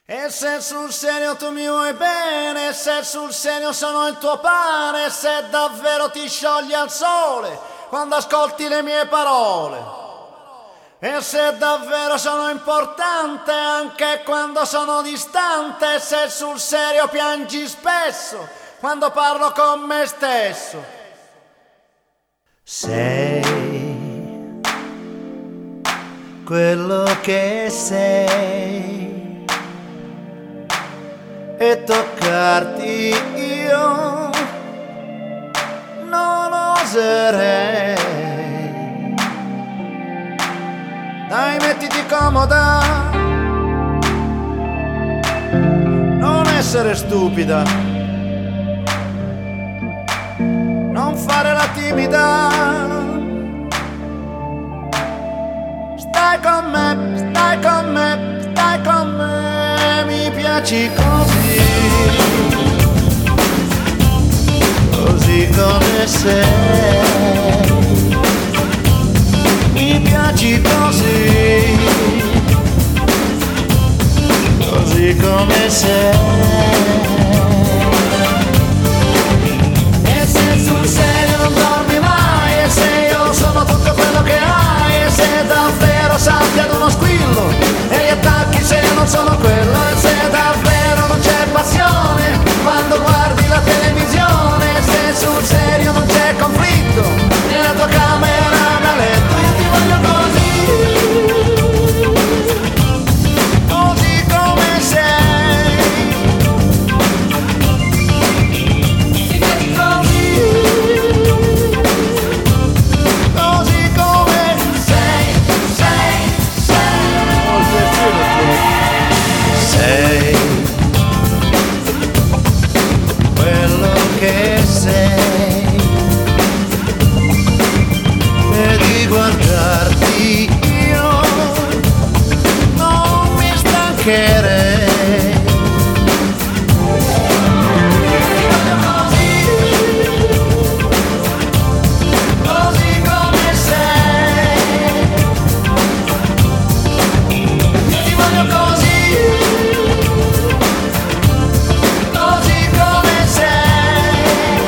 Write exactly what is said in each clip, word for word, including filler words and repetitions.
E se sul serio tu mi vuoi bene, se sul serio sono il tuo pane, se davvero ti sciogli al sole quando ascolti le mie parole, e se davvero sono importante anche quando sono distante, se sul serio piangi spesso quando parlo con me stesso. Sei quello che sei e toccarti io non oserei. Dai, mettiti comoda, non essere stupida, non fare la timida. Stai con me, stai con me, stai con me, mi piaci così, così come sei, mi piaci così, così come sei. E se sul serio non dormi mai, e se io sono tutto quello che hai, e se davvero salti ad uno squillo e gli attacchi se non sono quello, e se davvero non c'è passione quando guardi la televisione, e se sul serio non c'è conflitto nella tua camera da letto, io ti voglio così, così come sei, ti vedi così, così come sei, sei, sei, sei quello che sei, e di guardarti io non mi stancherei. Così come sei, ti voglio così, così come sei.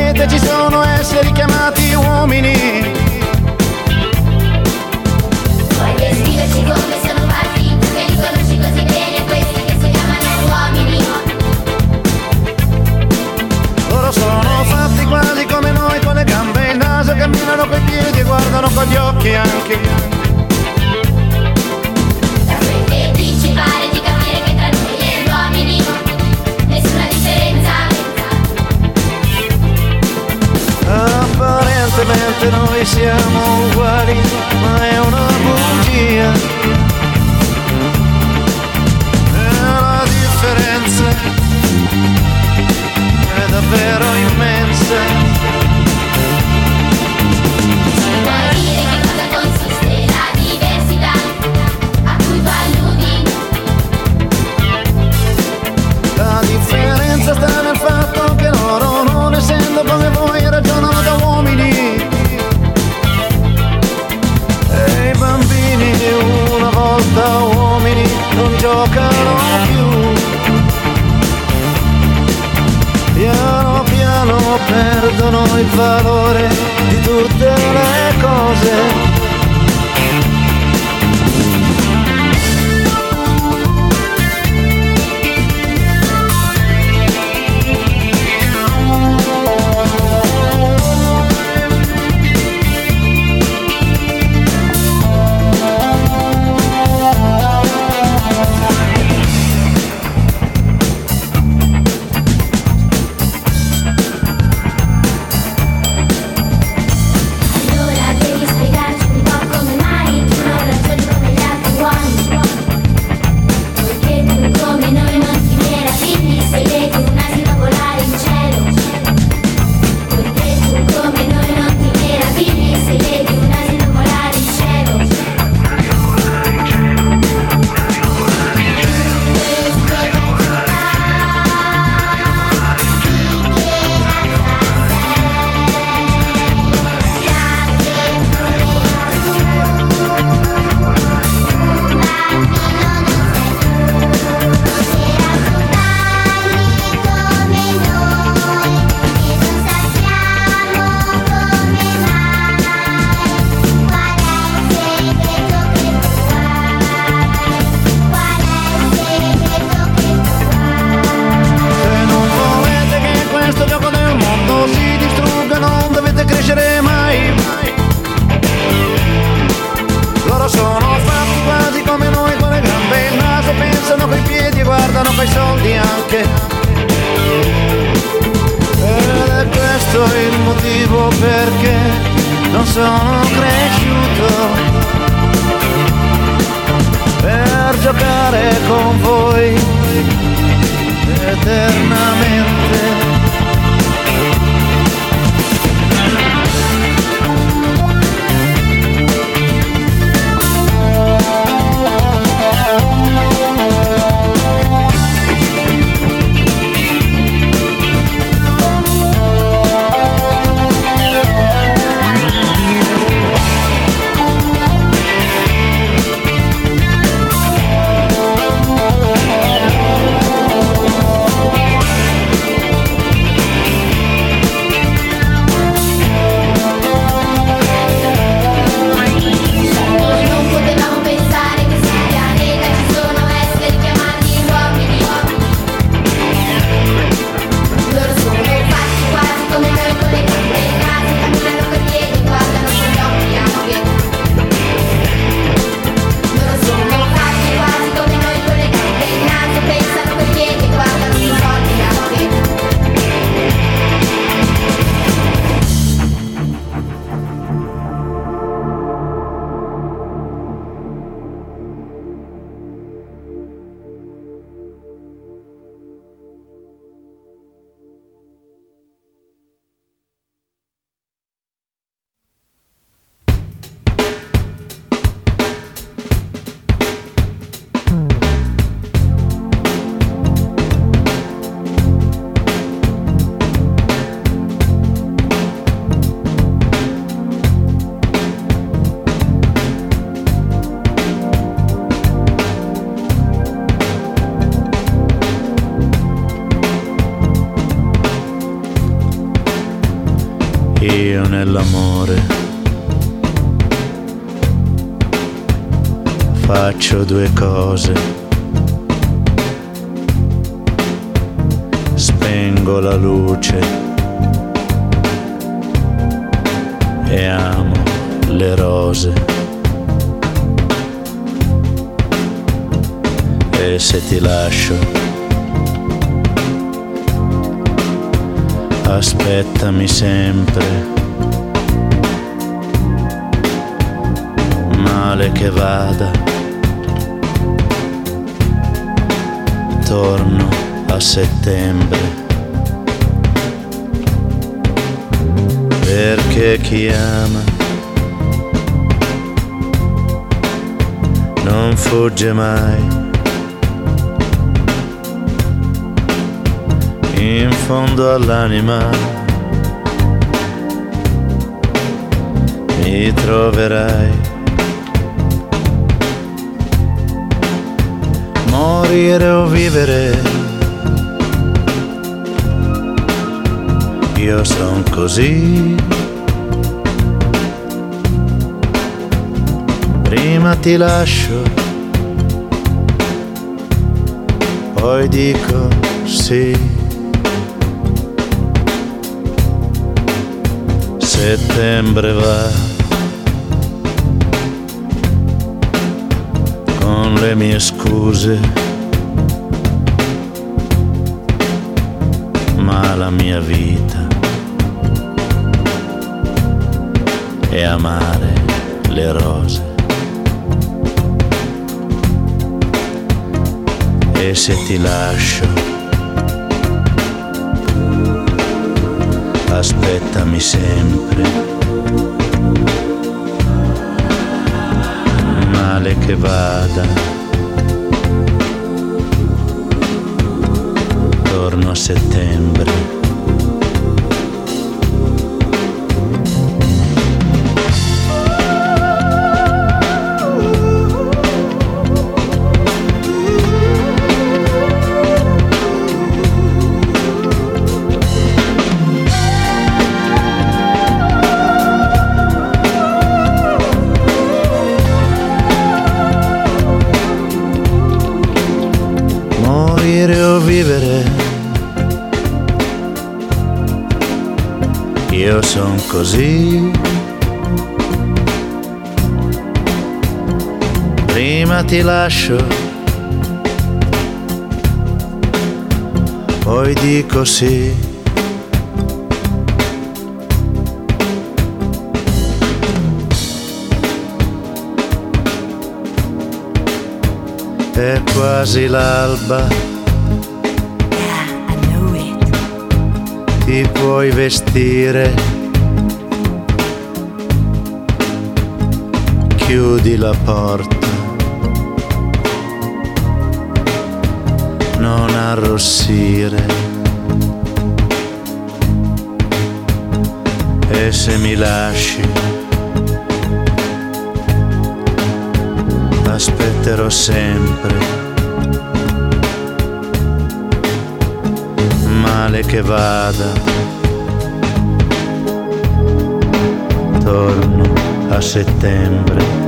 pianeta ci sono esseri chiamati uomini. Puoi descriverci come sono fatti, tu che li conosci così bene, questi che si chiamano uomini. Loro sono fatti quasi come noi, con le gambe e il naso, camminano coi piedi e guardano con gli occhi anche. Da quel che dici pare di capire che tra noi e gli uomini nessuna differenza. Apparentemente noi siamo uguali, ma è una bugia. E la differenza è davvero immensa. Puoi dire che cosa consiste la diversità a cui tu alludi? La differenza sta nel fatto che loro, non essendo come voi, ragionano da uomini. E i bambini, una volta uomini, non giocano più. Piano piano perdono il valore di tutte le cose. Allora devi spiegarci un po' come mai tu non ragioni come gli altri uomini. Poiché tu come noi non ti meravigli se vedi un asino volare in cielo. Poiché tu come noi non ti meravigli se vedi un asino volare in cielo. Se non volete che questo gioco del mondo si distrugga, non dovete crescere mai. Loro sono fatti quasi come noi, con le gambe e il naso, pensano coi piedi e guardano coi soldi anche. Ed è questo il motivo perché non sono cresciuto per giocare con voi eternamente. io nell'amore faccio due cose: spengo la luce e amo le rose. E se ti lascio, aspettami sempre, male che vada, torno a settembre, perché chi ama non fugge mai. In fondo all'anima mi troverai. Morire o vivere, io son così. Prima ti lascio, poi dico sì. Settembre va con le mie scuse, ma la mia vita è amare le rose. E se ti lascio, aspettami sempre, male che vada, torno a settembre. Morire o vivere, io son così. Prima ti lascio, poi dico sì. È quasi l'alba, ti puoi vestire, chiudi la porta, non arrossire. E se mi lasci, aspetterò sempre, male che vada, torno a settembre.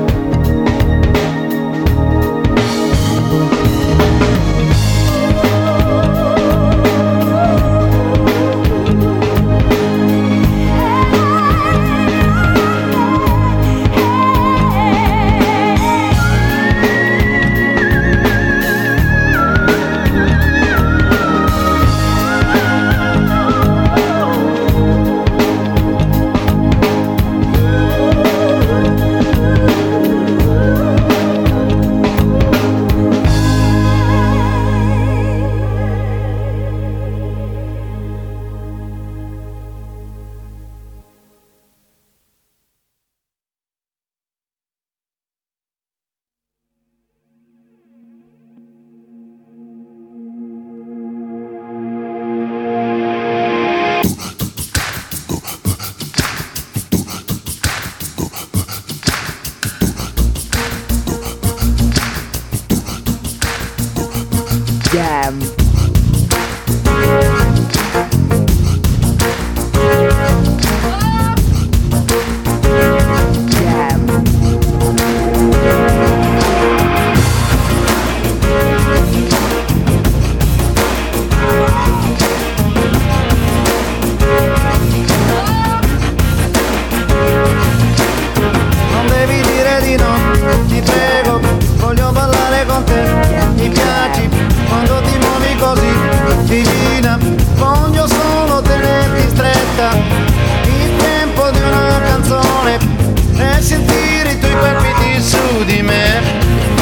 tempo di una canzone e sentire i tuoi palpiti su di me.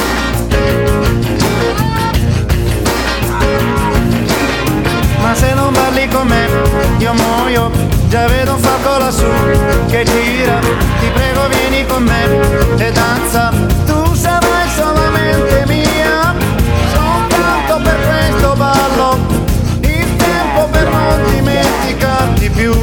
Ma se non balli con me, io muoio. Già vedo un falco lassù che gira. Ti prego vieni con me e danza. Tu sarai solamente mia. Soltanto per questo ballo. Il tempo per non dimenticarti più.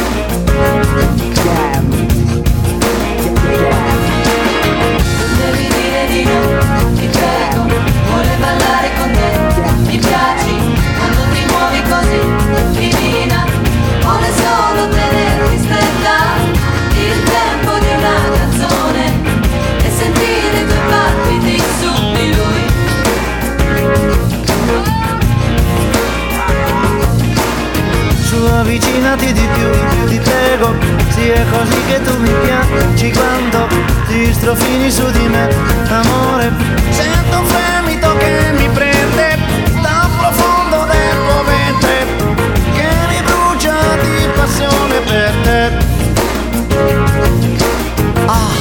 Devi dire di no, ti prego. Vuole ballare con te. Mi piaci quando ti muovi così, divina. Vuole solo tenerti stretta. Il tempo di una canzone e sentire i tuoi palpiti su di lui. Su avvicinati di più, ti prego. Sì è così che tu mi piaci quando ti strofini su di me, amore. Sento un fremito che mi prende dal profondo del tuo ventre, che mi brucia di passione per te. Ah.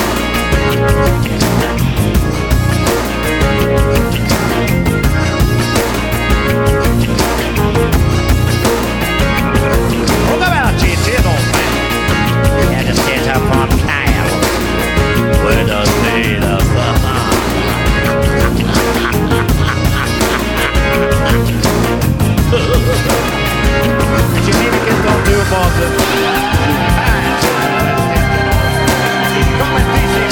Well, come on, Gigi, you don't mind. You just get up on time with a speed of the ci devi che non più poco. Come ti sei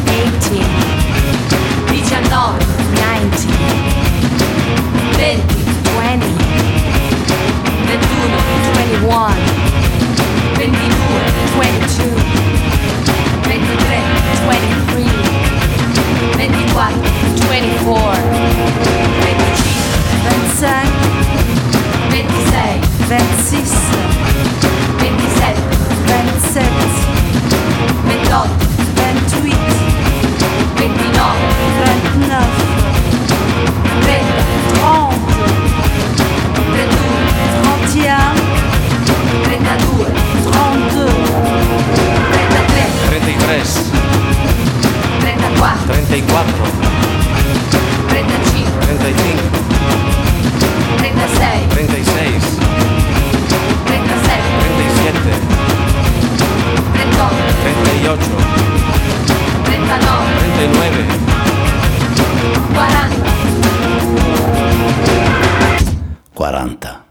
diciannove, venti, quaranta.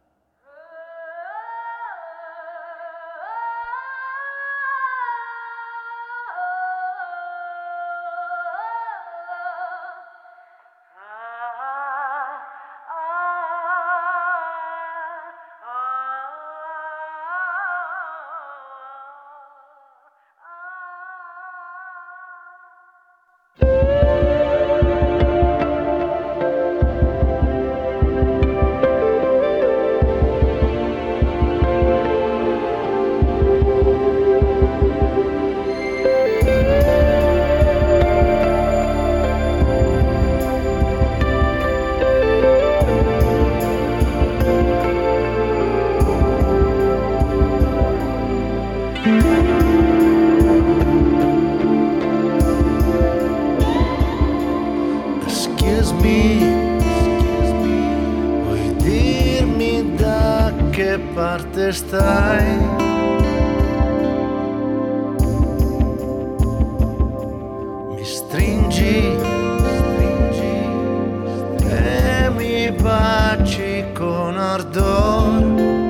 Excuse me, vuoi dirmi da che parte stai? Mi stringi, stringi e mi baci con ardor.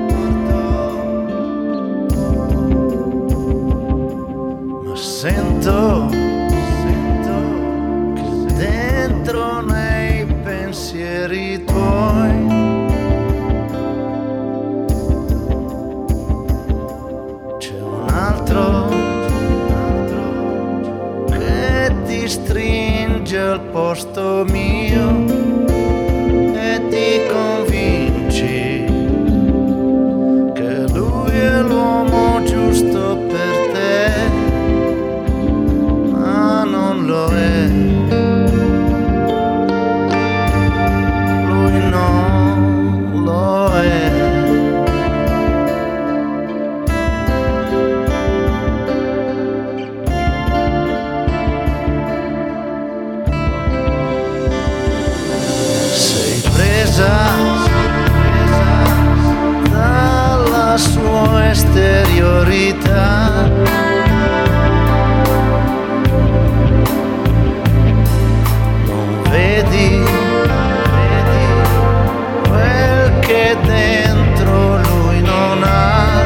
Ma sento, sento che dentro nei pensieri tuoi c'è un altro, un altro che ti stringe al posto mio e ti convinci che lui è l'uomo giusto per te, ma non lo è. Lui non lo è. Sei presa dalla sua esteriorità, non vedi, vedi quel che dentro lui non ha.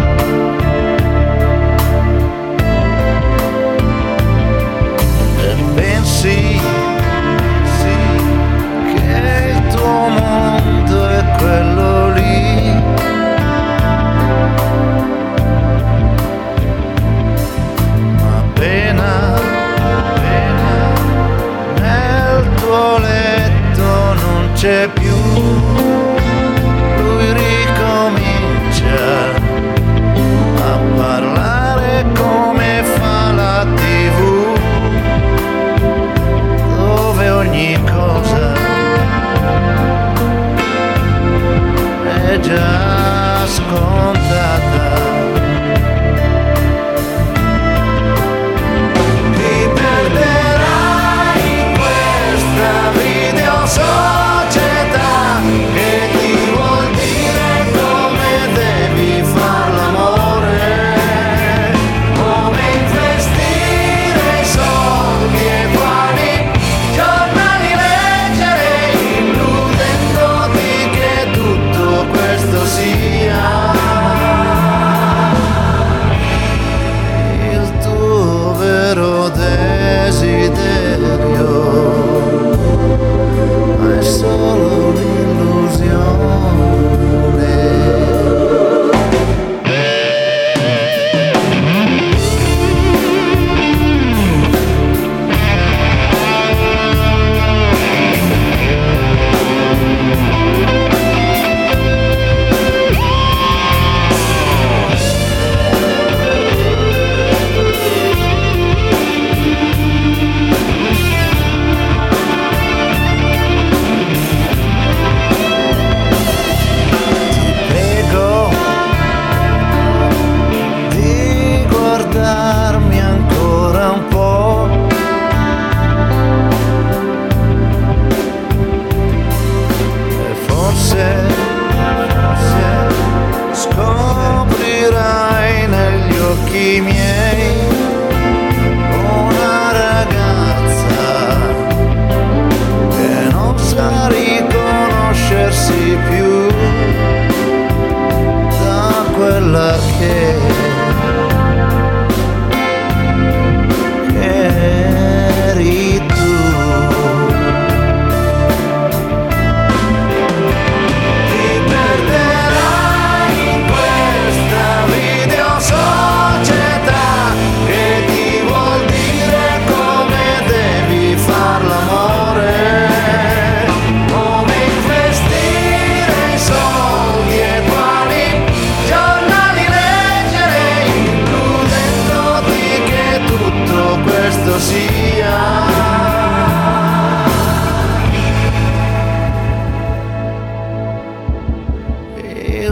E pensi, pensi che il tuo mondo è quello lì, ma appena, appena nel tuo letto non c'è più, lui ricomincia a parlare come fa la tivù, dove ogni cosa è già scontata. Ti perderai in questa videosocietà che ti vuol dire come devi far l'amore, come investire i soldi e quali giornali leggere, illudendoti che tutto questo sia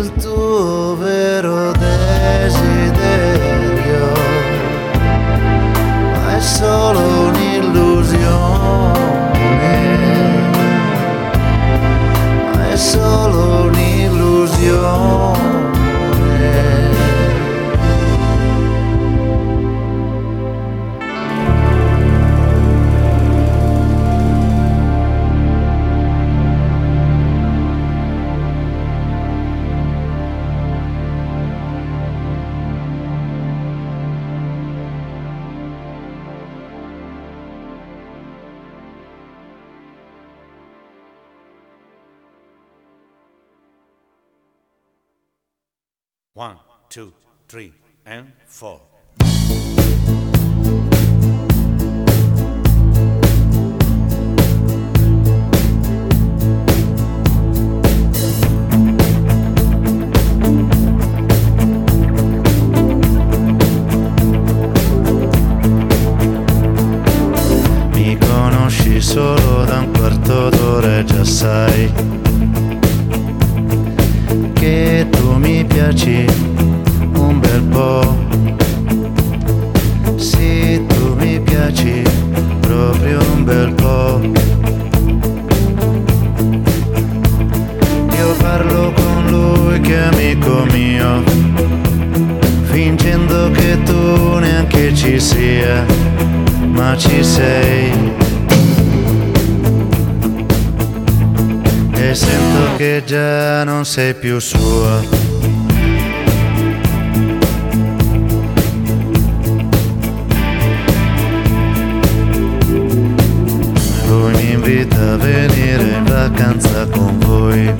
il tuo vero desiderio, ma è solo un'illusione, ma è solo un'illusione. One, two, three, and four. Mi conosci solo da un quarto d'ora e già sai che tu mi piaci un bel po'. Sì, tu mi piaci proprio un bel po'. Io parlo con lui che è amico mio, fingendo che tu neanche ci sia, ma ci sei. E sento che già non sei più sua. Lui mi invita a venire in vacanza con voi,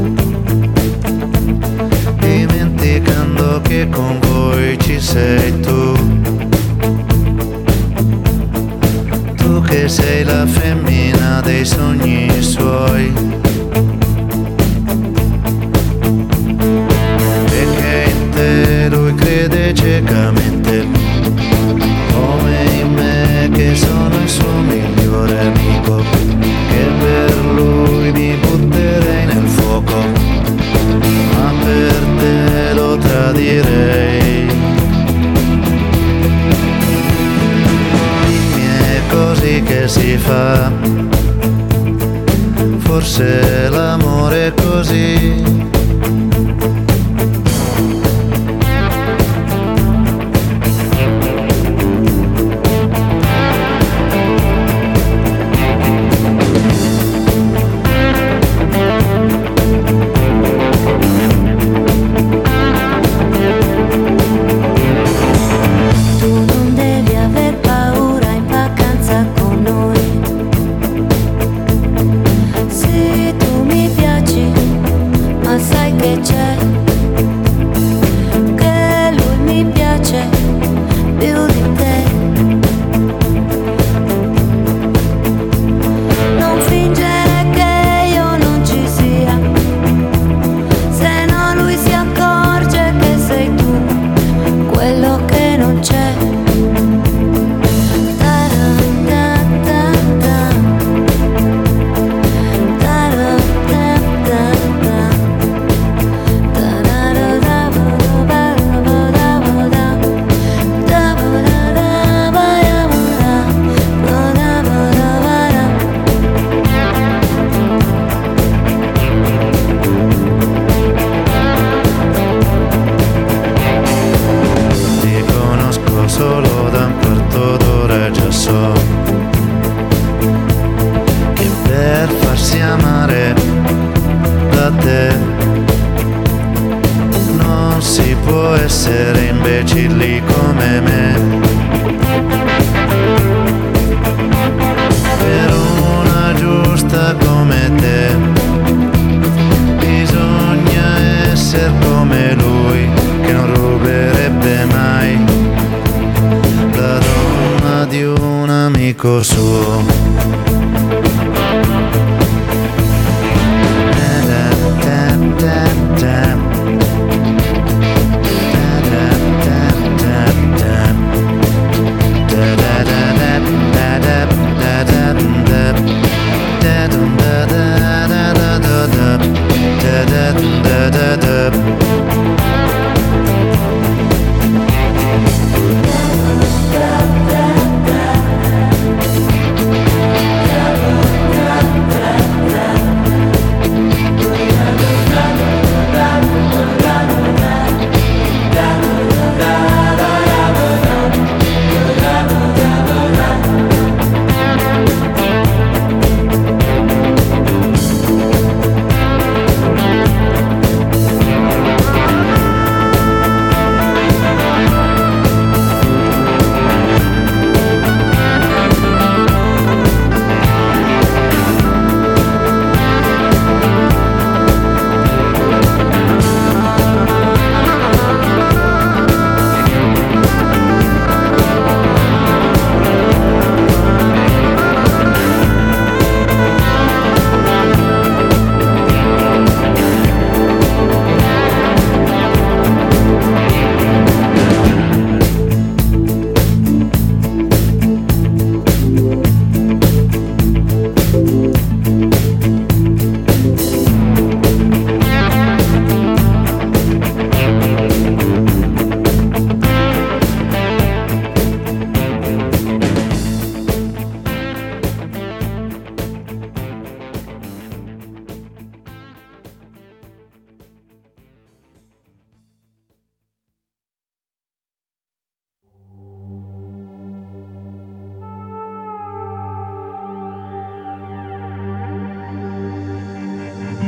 dimenticando che con voi ci sei tu. Tu che sei la femmina dei sogni suoi, lui crede ciecamente, come in me che sono il suo migliore amico, che per lui mi butterei nel fuoco, ma per te lo tradirei. Dimmi, è così che si fa, forse l'amore è così. Essere imbecilli come me, per una giusta come te bisogna essere come lui, che non ruberebbe mai la donna di un amico suo. Da da da da da da da da da da da.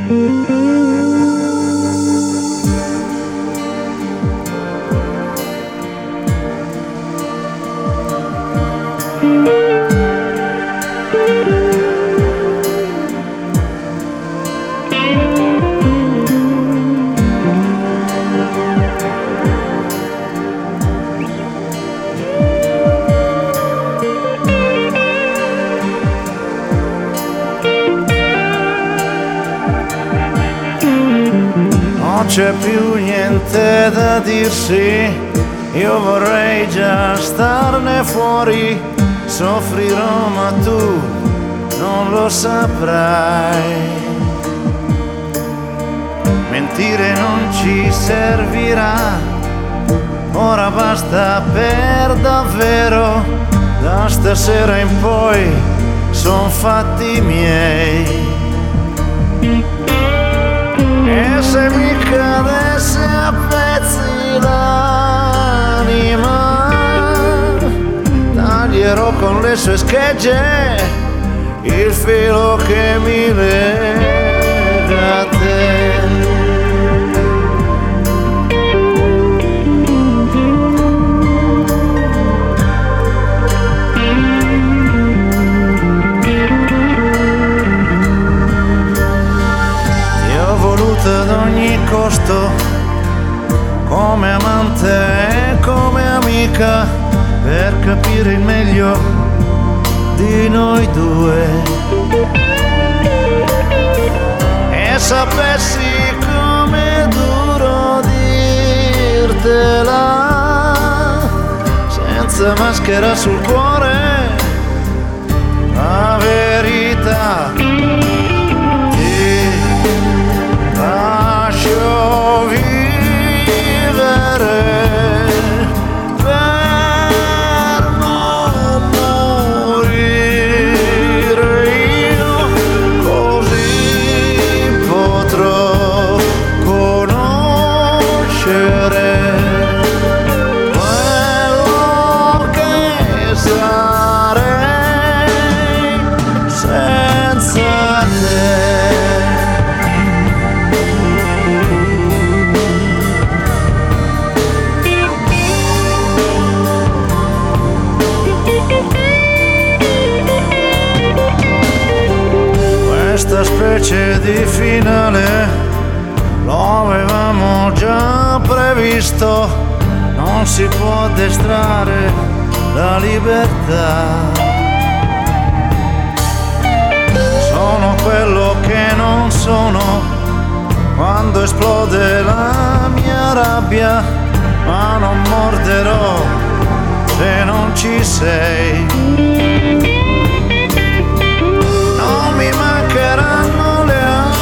Non c'è più niente da dirsi, io vorrei già starne fuori, soffrirò ma tu non lo saprai. Mentire non ci servirà, ora basta per davvero, da stasera in poi son fatti miei. E se mi cadesse a pezzi l'anima, taglierò con le sue schegge il filo che mi lega a te. Ad ogni costo, come amante e come amica, per capire il meglio di noi due. E sapessi com'è duro dirtela, senza maschera sul cuore, la verità. Lascio vivere per non morire io, così potrò conoscere quello che sarei senza te. Questa specie di finale lo avevamo già previsto, non si può addestrare la libertà. Sono quello che non sono quando esplode la mia rabbia, ma non morderò se non ci sei. Non mi mancheranno le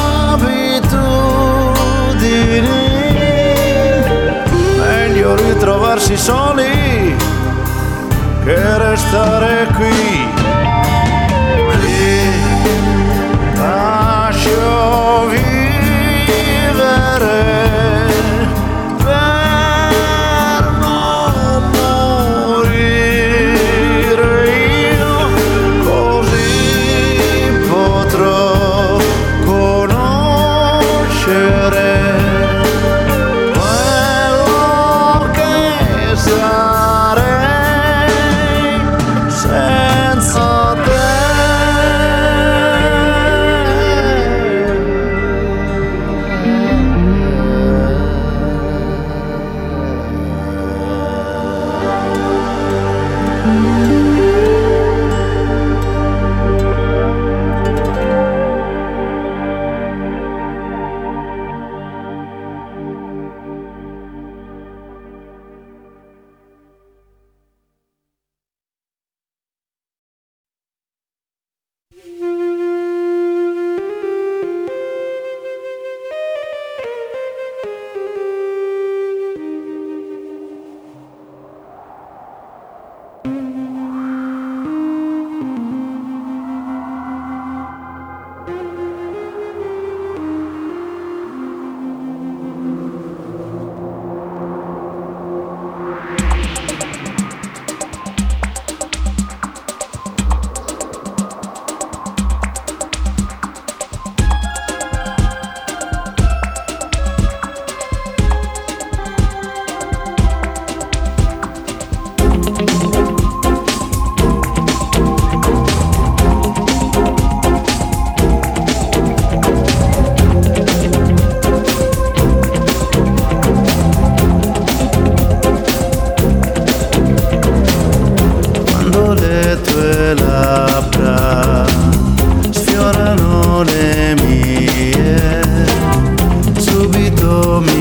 abitudini, meglio ritrovarsi soli che restare qui. Qui lascio vivere per non morire io, così potrò conoscere quello che sarei senza te.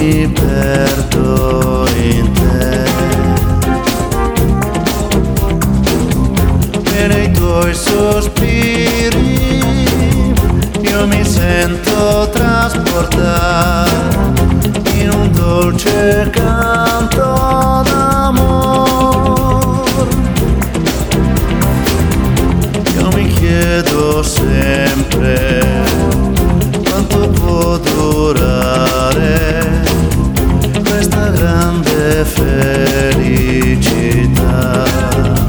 mi perdo in te. E nei tuoi sospiri io mi sento trasportare in un dolce canto d'amor. Io mi chiedo sempre quanto può durare questa grande felicità.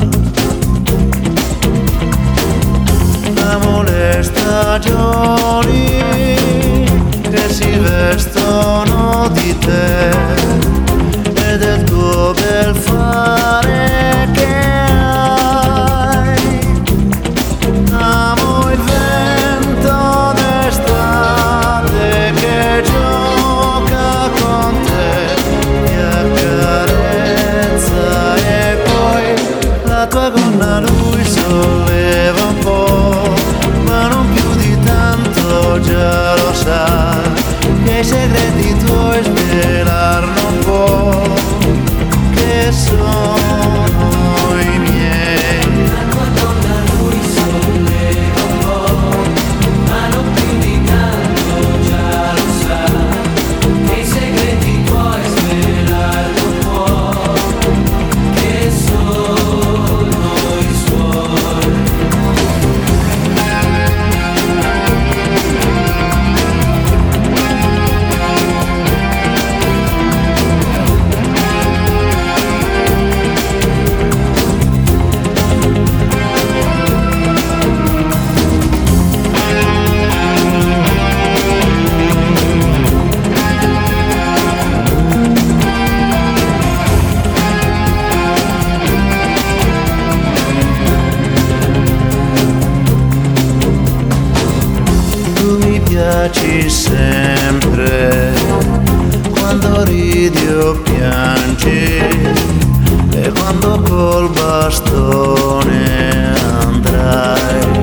Amo le stagioni che si vestono di te e del tuo bel fare che hai. Amo il vento d'estate che gioca con te, ti accarezza e poi la tua gonna lui solleva un po', ma non più di tanto, già lo sa che i segreti tuoi svelar non può, che sono i miei. La tua donna lui solleva un po', ma non più di tanto, già lo sa che i segreti tuoi svelar non può, che sono i suoi. Tu mi piaci sempre quando ridi o piangi e quando col bastone andrai.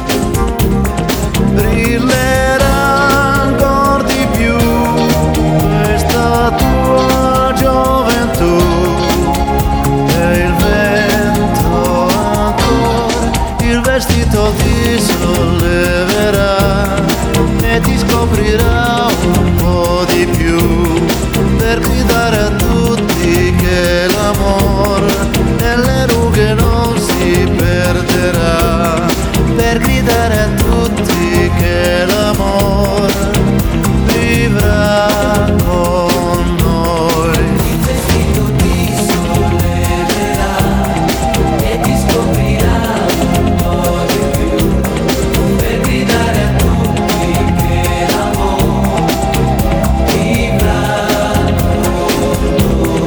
Brillerà ancor di più questa tua gioventù e il vento ancora il vestito ti solleverà e ti scoprirà un po' di più per gridare a tutti che l'amore nelle rughe non si perderà, per gridare a tutti che l'amore vivrà con noi. Il vestito ti solleverà e ti scoprirà un po' di più per gridare a tutti che l'amore vivrà con noi.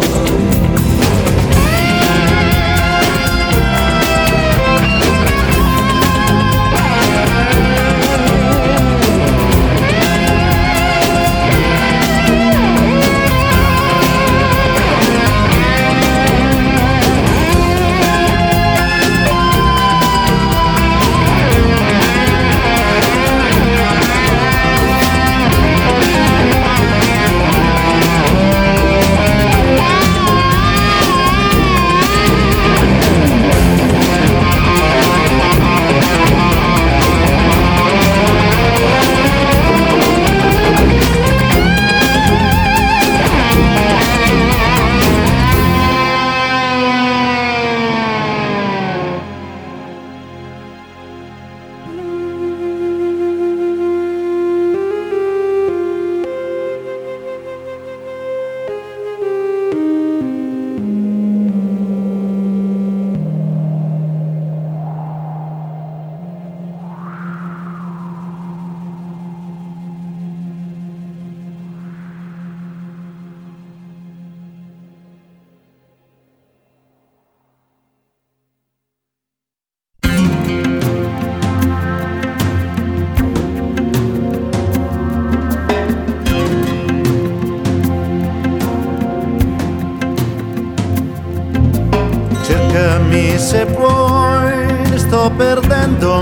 Cercami se puoi, sto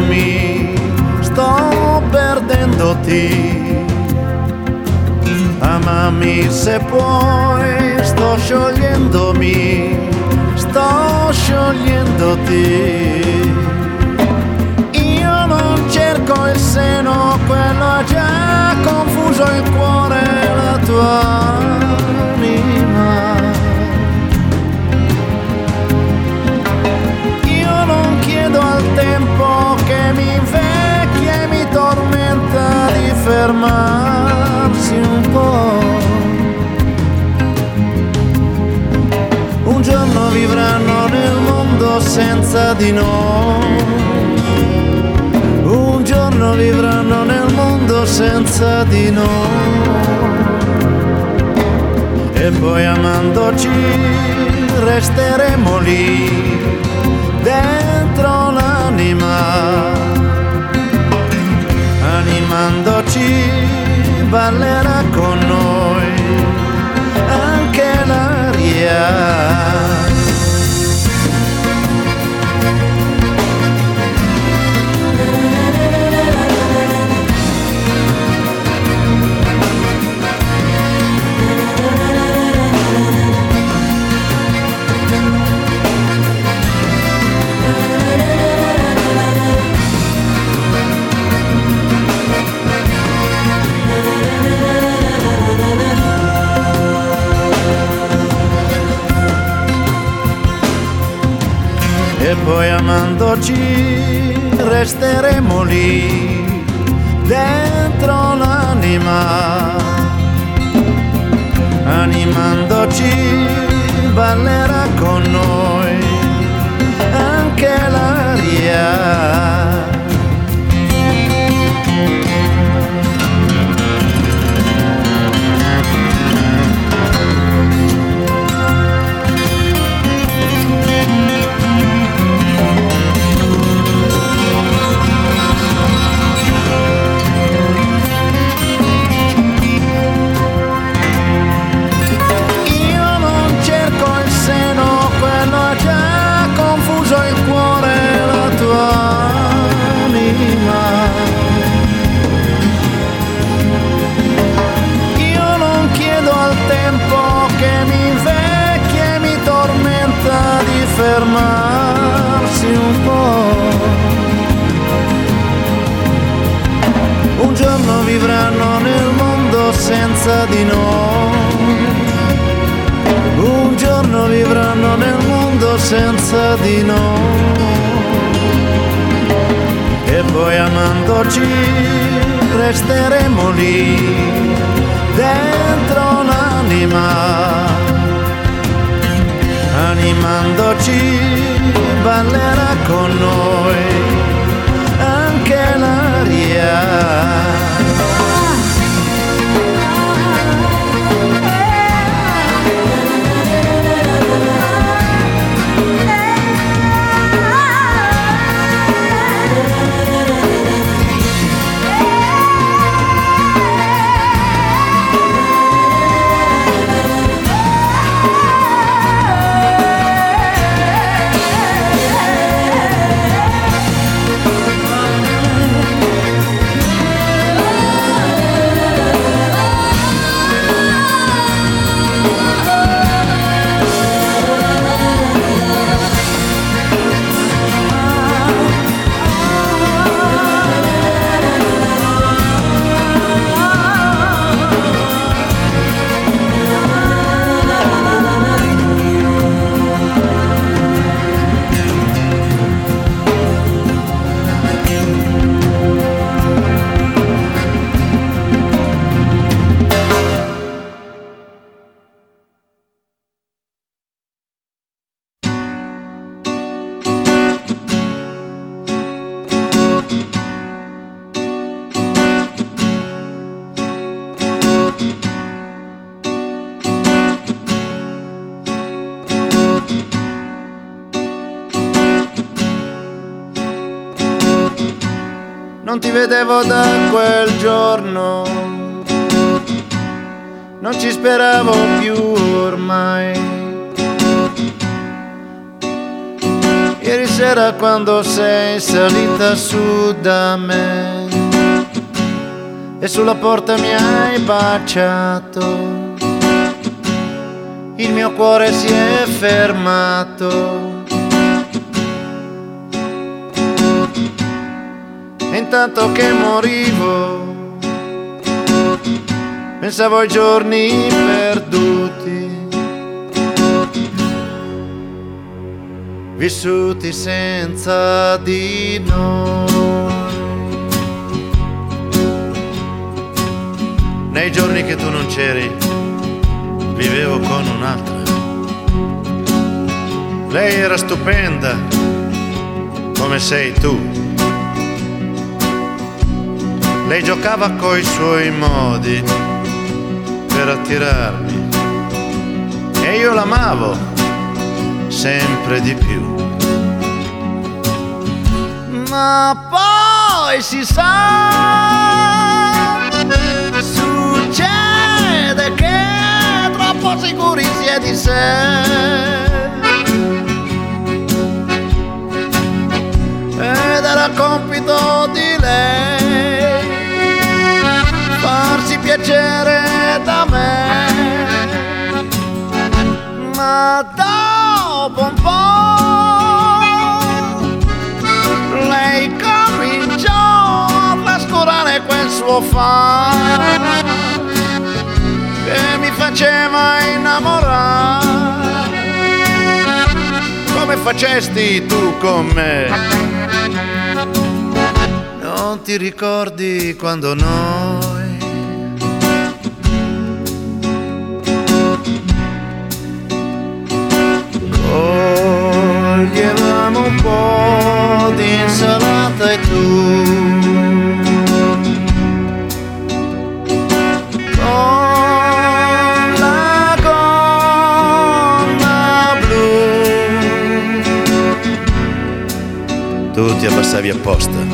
perdendomi, sto perdendoti. chiamami se puoi, sto sciogliendomi, sto sciogliendoti. Io non cerco il seno, quello ha già confuso il cuore, la tua anima. Io non chiedo al tempo che mi invecchia e mi tormenta di fermarsi un po'. Un giorno vivranno nel mondo senza di noi. Un giorno vivranno nel mondo senza di noi. E poi amandoci resteremo lì dentro l'anima. Animandoci ballerà con noi anche l'aria. E poi amandoci resteremo lì dentro l'anima. Animandoci ballerà con noi anche l'aria. Fermarsi un po'. Un giorno vivranno nel mondo senza di noi. Un giorno vivranno nel mondo senza di noi. E poi amandoci resteremo lì dentro l'anima. Animandoci ballerà con noi anche l'aria. Non ti vedevo da quel giorno, non ci speravo più ormai. Ieri sera quando sei salita su da me, e sulla porta mi hai baciato. Il mio cuore si è fermato. E intanto che morivo, pensavo ai giorni perduti, vissuti senza di noi. Nei giorni che tu non c'eri, vivevo con un'altra. Lei era stupenda, come sei tu. Lei giocava coi suoi modi per attirarmi e io l'amavo sempre di più. Ma poi si sa, succede che troppo sicuri si è di sé, ed era compito di lei farsi piacere da me. Ma dopo un po' lei cominciò a trascurare quel suo fare che mi faceva innamorare, come facesti tu con me. Non ti ricordi quando noi coglievamo un po' di insalata e tu con la gonna blu, tu ti abbassavi apposta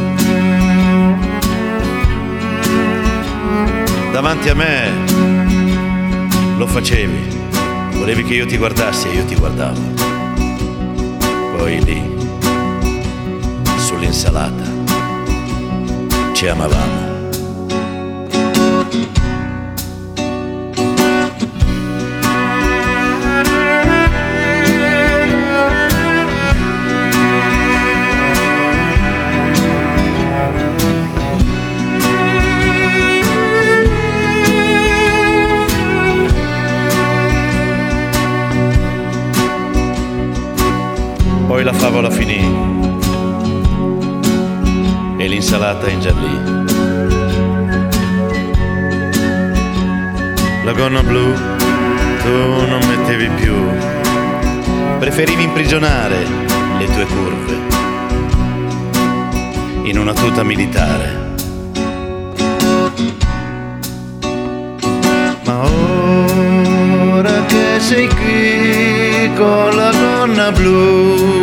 davanti a me, lo facevi, volevi che io ti guardassi e io ti guardavo. Poi lì, sull'insalata, ci amavamo. Poi la favola finì e l'insalata ingiallì. La gonna blu tu non mettevi più, preferivi imprigionare le tue curve in una tuta militare. Ma ora che sei qui con la gonna blu,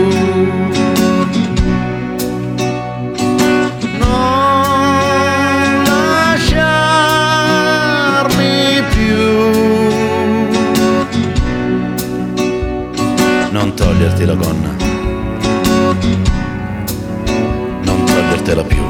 non lasciarmi più, non toglierti la gonna, non togliertela più.